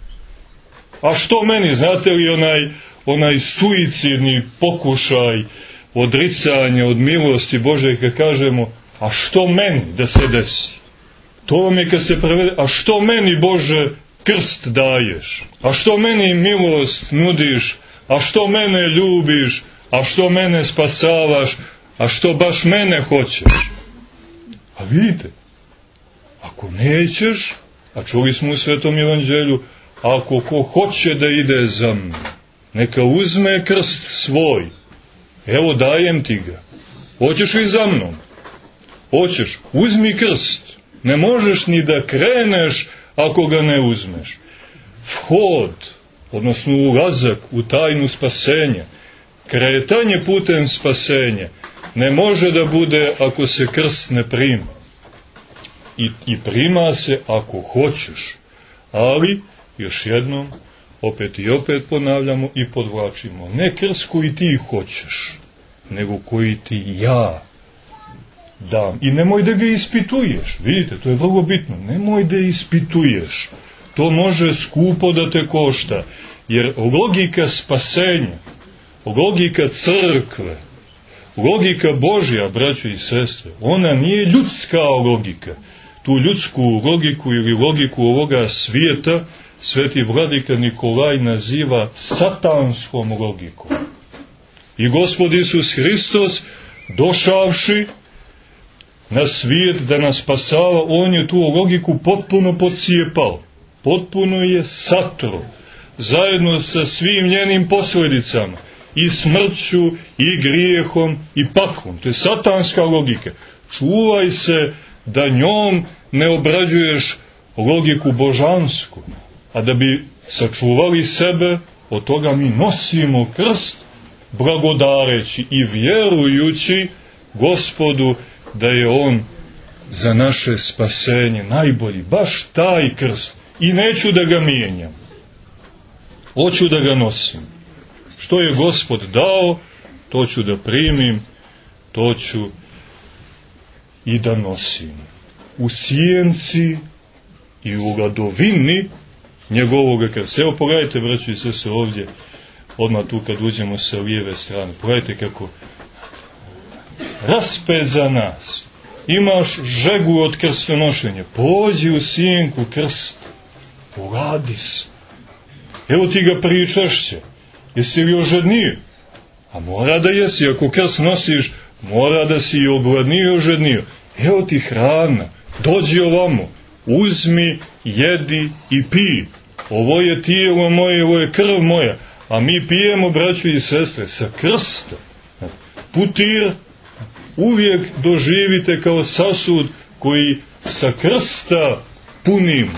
A što meni, znate li onaj, onaj suicidni pokušaj odricanja od milosti Bože, kad kažemo, a što meni da se desi? To vam je kad se prevede, a što meni Bože krst daješ? A što meni milost nudiš? A što mene ljubiš? A što mene spasavaš? A što baš mene hoćeš? A vidite, ako nećeš, a čuli smo u Svetom Evanđelju, ako ko hoće da ide za mnom, neka uzme krst svoj. Evo dajem ti ga. Hoćeš li za mnom? Hoćeš, uzmi krst. Ne možeš ni da kreneš ako ga ne uzmeš. Vhod, odnosno ulazak u tajnu spasenja, kretanje putem spasenja, ne može da bude ako se krst ne prima. I, i prima se ako hoćeš. Ali, još jednom, opet i opet ponavljamo i podvlačimo. Ne krst koji ti hoćeš, nego koji ti ja dam. I nemoj da ga ispituješ. Vidite, to je vrlo bitno. Nemoj da ispituješ. To može skupo da te košta. Jer logika spasenja, logika crkve, logika Božja, braćo i sestre, ona nije ljudska logika. Tu ljudsku logiku ili logiku ovoga svijeta Sveti vladika Nikolaj naziva satanskom logikom. I Gospod Isus Hristos, došavši na svijet da nas spasava, on je tu logiku potpuno podcijepao. Potpuno je satro, zajedno sa svim njenim posljedicama, i smrću, i grijehom, i paklom. To je satanska logika. Čuvaj se da njom ne obrađuješ logiku božansku. A da bi sačuvali sebe, od toga mi nosimo krst, blagodareći i vjerujući Gospodu da je on za naše spasenje najbolji. Baš taj krst. I neću da ga mijenjam. Hoću da ga nosim. Što je Gospod dao, to ću da primim, to ću i da nosim. U sjenci i u ladovini njegovog krsta. Evo pogledajte, braćo i sestre, ovdje, odmah tu kad uđemo sa lijeve strane, pogledajte kako raspet za nas. Imaš žegu od krstonošenja, pođi u sjenku krsta, uradi se. Evo ti ga pričašće, jesi li ožednio? A mora da jesi, ako krst nosiš, mora da si i ogladnio i ožednio. Evo ti hrana, dođi ovamo, uzmi, jedi i pi. Ovo je tijelo moje, ovo je krv moja, a mi pijemo, braćo i sestre, sa krsta. Putir uvijek doživite kao sasud koji sa krsta punimo.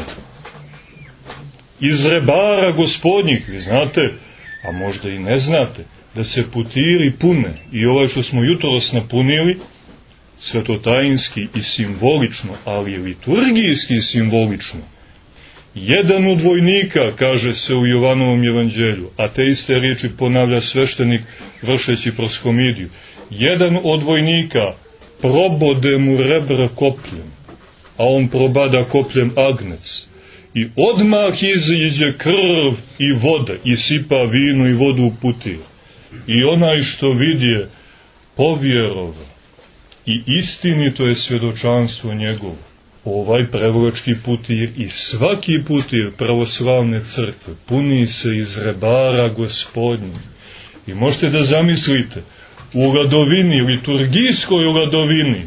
Iz rebara gospodnjih, vi znate, a možda i ne znate, da se putiri pune, i ovaj što smo jutros napunili, svetotajinski i simbolično, ali i liturgijski simbolično. Jedan od vojnika, kaže se u Jovanovom evanđelju, a te iste riječi ponavlja sveštenik vršeći proskomidiju, jedan od vojnika probode mu rebra kopljem, a on probada kopljem agnec, i odmah iziđe krv i voda, i sipa vino i vodu u putir. I onaj što vidje, povjerova, i istinito je svjedočanstvo njegovo. Ovaj prevlački putir i svaki putir pravoslavne crkve puni se iz rebara gospodnjih. I možete da zamislite, u ladovini, liturgijskoj ladovini,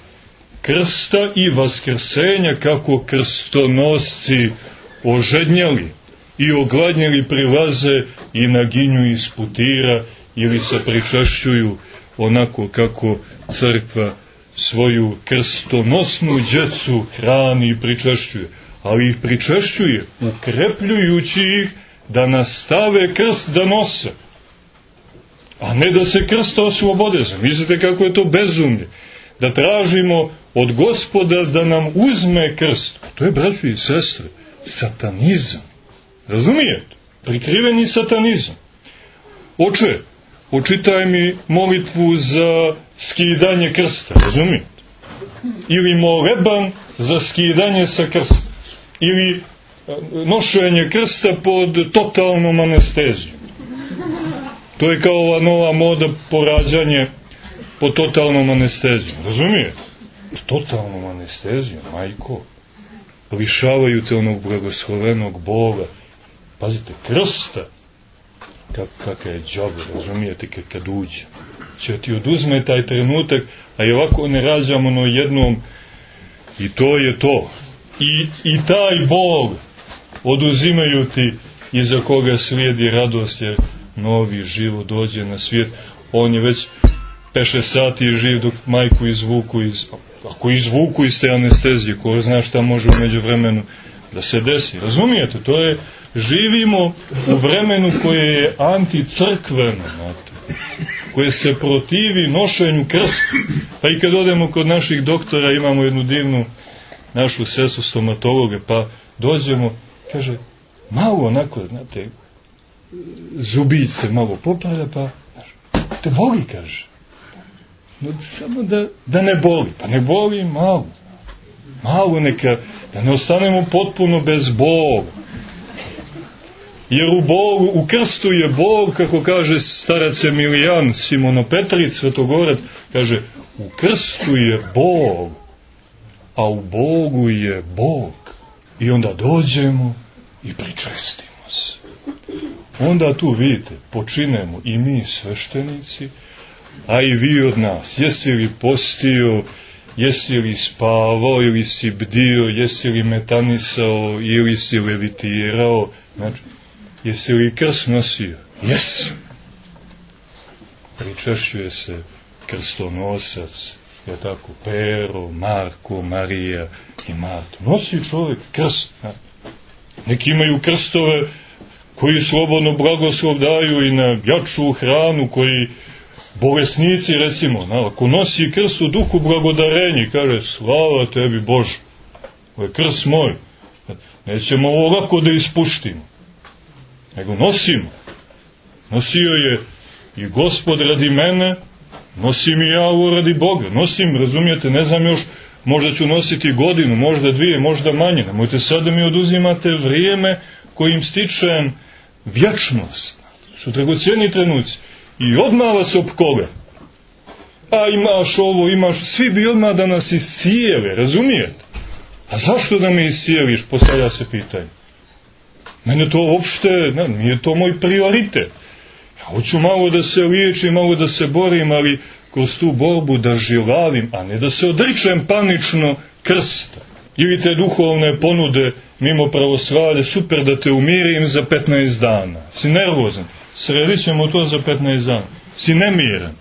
krsta i vaskrsenja, kako krstonosci ožednjali i ogladnjali prilaze i naginju iz putira ili se pričešćuju onako kako crkva svoju krstonosnu djecu hrani i pričešćuje. Ali ih pričešćuje ukrepljujući ih da nastave krst da nose, a ne da se krsta oslobode. Mislite kako je to bezumlje? Da tražimo od Gospoda da nam uzme krst. To je, braćo i sestre, satanizam. Razumijete? Prikriveni satanizam. Oče, očitaj mi molitvu za skidanje krsta. Razumijete? Ili moleban za skidanje sa krsta. Ili nošenje krsta pod totalnom anestezijom. To je kao ova nova moda porađanje pod totalnom anestezijom. Razumijete? Totalnom anestezijom, majko. Lišavaju te onog blagoslovenog Boga. Pazite, krsta. Kak, kakav je džabe, razumijete, kad, kad uđe. Će ti oduzme taj trenutak, a i ovako ne rađamo no jednom, i to je to. I, i taj Bog oduzimaju ti iza koga slijedi radost, jer novi život dođe na svijet. On je već peše sati živ dok majku izvuku iz... Ako izvuku iz te anestezije, ko zna šta može u međuvremenu da se desi. Razumijete? To je, živimo u vremenu koje je anticrkveno, znate, koje se protivi nošenju krsta. Pa i kad odemo kod naših doktora, imamo jednu divnu našu sestru stomatologe, pa dođemo, kaže, malo onako, znate, zubice malo popravlja, pa te boli, kaže. No, samo da, da ne boli. Pa ne boli malo. Malo neka, da ne ostanemo potpuno bez Boga. Jer u Bogu, u krstu je Bog, kako kaže starac Emilijan Simonopetric, Svetogorac, kaže, u krstu je Bog, a u Bogu je Bog. I onda dođemo i pričestimo se. Onda tu vidite, počinemo i mi sveštenici, a i vi od nas. Jesi li postio, jesi li spavao, ili si bdio, jesi li metanisao, ili si levitirao, znači, jesi li krst nosio? Jesi. Pričešćuje se krstonosac, je tako, Pero, Marko, Marija i Marta. Nosi čovjek krst. Neki imaju krstove koji slobodno blagoslov daju i na jaču hranu, koji bolesnici, recimo, na, ako nosi krst u duhu blagodarenja, kaže, slava tebi Bože, ovo je krst moj, nećemo ovo lako da ispuštimo, nego nosimo. Nosio je i Gospod radi mene, nosim i ja ovo radi Boga, nosim, razumijete, ne znam još, možda ću nositi godinu, možda dvije, možda manje, nemojte sad da mi oduzimate vrijeme kojim stičem vječnost. Su dragocjeni trenuci. I odmah vas opkole. A imaš ovo, imaš... Svi bi odmah da nas iscijele, razumijete? A zašto da me iscijeliš? Postavlja se pitanje. Mene to uopšte, ne, nije to moj prioritet. Ja hoću malo da se liječim, malo da se borim, ali kroz tu borbu da žilavim, a ne da se odričem panično krsta. Ili te duhovne ponude mimo pravoslavlja, super da te umirim za petnaest dana. Si nervozan, sredit ćemo to za petnaest dana. Si nemiran.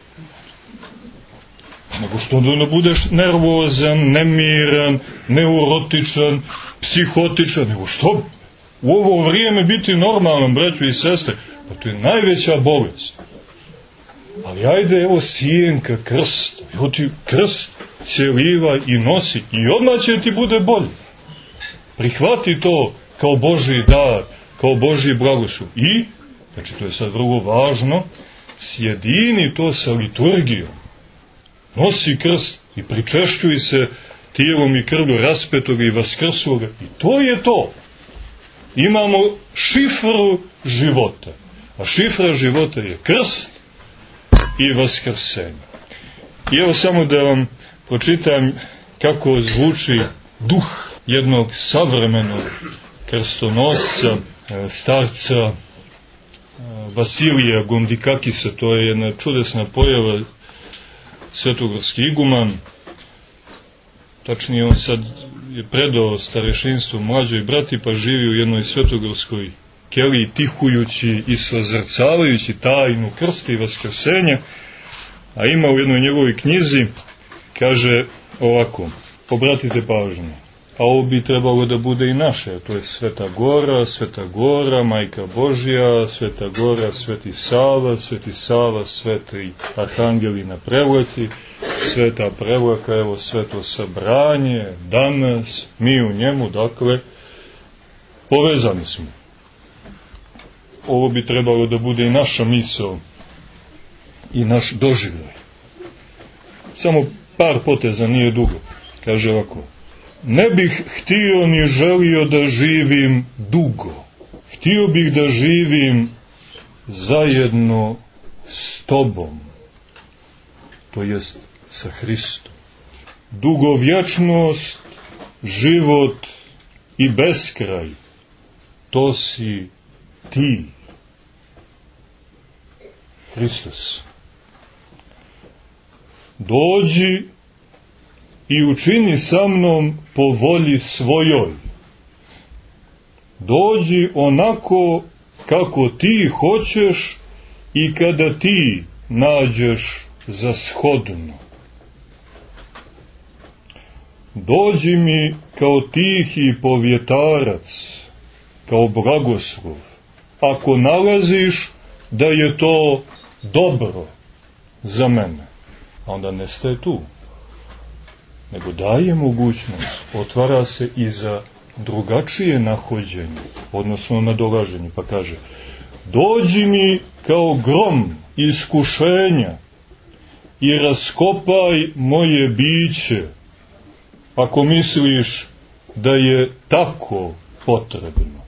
Nego što da ne budeš nervozan, nemiran, neurotičan, psihotičan, nego što u ovo vrijeme biti normalan, braćo i sestre, pa to je najveća bolest. Ali ajde, evo sjenka krsta, evo ti krst cjeliva i nosi i odmah će ti bude bolje. Prihvati to kao Božji dar, kao Božji blagoslov. I, znači to je sad vrlo važno, sjedini to sa liturgijom. Nosi krst i pričešćuj se tijelom i krvlju raspetoga i vaskrsloga. I to je to. Imamo šifru života. A šifra života je krst i vaskrsenje. I evo samo da vam pročitam kako zvuči duh jednog savremenog krstonosca, starca Vasilija Gondikakisa. To je jedna čudesna pojava, svetogorski iguman. Tačnije, on sad je predao starešinstvo mlađoj brati, pa živi u jednoj svetogorskoj keliji, tihujući i sazrcavajući tajnu krsta i vaskrsenja. A ima u jednoj njegovoj knjizi, kaže ovako, obratite pažnju, a ovo bi trebalo da bude i naše, to je Sveta Gora, Sveta Gora, Majka Božja, Sveta Gora, Sveti Sava, Sveti Sava, Sveti Arhangeli na prevleci, Sveta prevlaka, evo sveto sabranje, danas, mi u njemu, dakle, povezani smo. Ovo bi trebalo da bude i naša misao i naš doživljaj. Samo par poteza, nije dugo. Kaže ovako: ne bih htio ni želio da živim dugo. Htio bih da živim zajedno s tobom, to jest sa Hristom. Dugovječnost, život i beskraj, to si ti, Hristos. Dođi i učini sa mnom po volji svojoj. Dođi onako kako ti hoćeš i kada ti nađeš za shodno. Dođi mi kao tihi povjetarac, kao blagoslov, ako nalaziš da je to dobro za mene. A onda ne staje tu, nego daje mogućnost, otvara se i za drugačije nahođenje, odnosno nadolaženje, pa kaže: dođi mi kao grom iskušenja i raskopaj moje biće, ako misliš da je tako potrebno.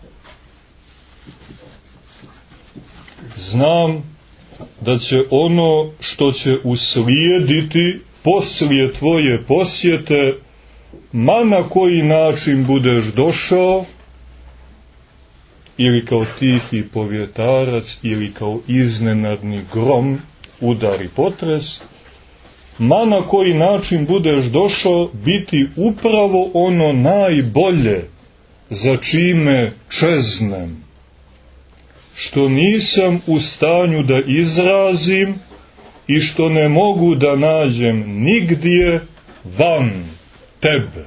Znam da će ono što će uslijediti poslije tvoje posjete, ma na koji način budeš došao, ili kao tihi povjetarac, ili kao iznenadni grom, udar i potres, ma na koji način budeš došao, biti upravo ono najbolje za čime čeznem, što nisam u stanju da izrazim i što ne mogu da nađem nigdje van tebe.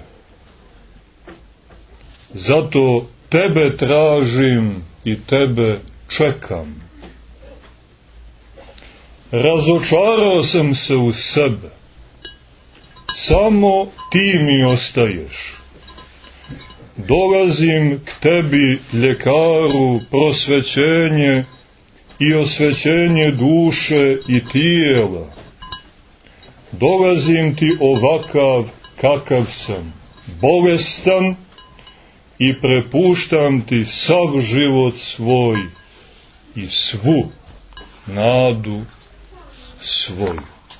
Zato tebe tražim i tebe čekam. Razočarao sam se u sebe. Samo ti mi ostaješ. Dolazim k tebi, ljekaru, prosvećenje i osvećenje duše i tijela. Dolazim ti ovakav kakav sam, bolestan, i prepuštam ti sav život svoj i svu nadu svoju.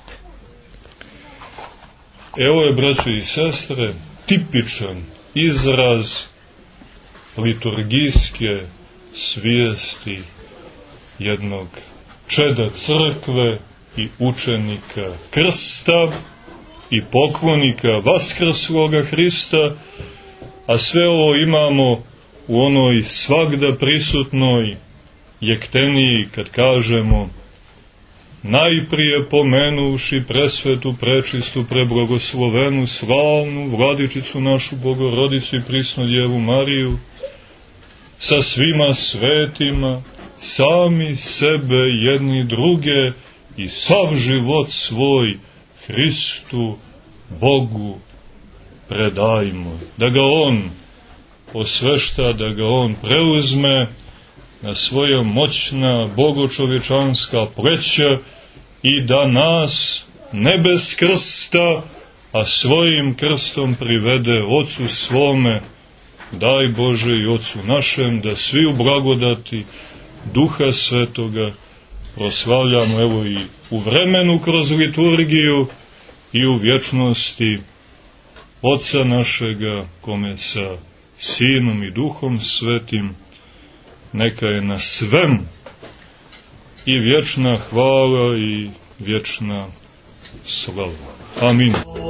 Evo je, braćo i sestre, tipičan izraz liturgijske svijesti jednog čeda crkve i učenika krsta i poklonika vaskrsloga Hrista, a sve ovo imamo u onoj svagda prisutnoj jekteniji kad kažemo: najprije pomenuši presvetu, prečistu, preblagoslovenu, slavnu Vladičicu našu Bogorodicu i prisnu Djevu Mariju, sa svima svetima, sami sebe jedni druge i sav život svoj Hristu, Bogu predajmo. Da ga On osvešta, da ga On preuzme na svoja moćna bogočovječanska pleća i da nas ne bez krsta, a svojim krstom privede Ocu svome. Daj Bože i Ocu našem da svi u blagodati Duha Svetoga proslavljamo evo i u vremenu kroz liturgiju i u vječnosti Oca našega, kome sa Sinom i Duhom Svetim neka je na svem i vječna hvala i vječna slava. Amin.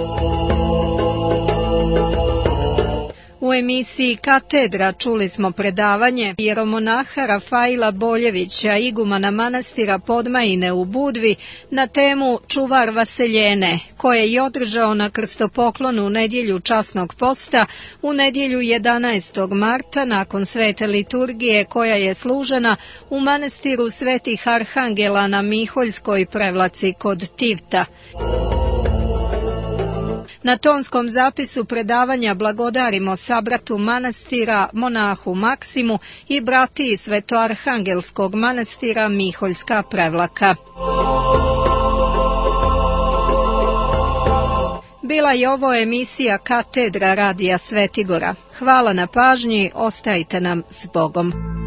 U emisiji Katedra čuli smo predavanje jeromonaha Rafaila Boljevića, igumana manastira Podmajine u Budvi, na temu Čuvar vaseljene, koje je održao na krstopoklonu u nedjelju časnog posta, u nedjelju jedanaestog marta, nakon svete liturgije koja je služena u manastiru Svetih Arhangela na Miholjskoj prevlaci kod Tivta. Na tonskom zapisu predavanja blagodarimo sabratu manastira monahu Maksimu i bratiji Svetoarhangelskog manastira Miholjska prevlaka. Bila je ovo emisija Katedra radija Svetigora. Hvala na pažnji, ostajte nam s Bogom.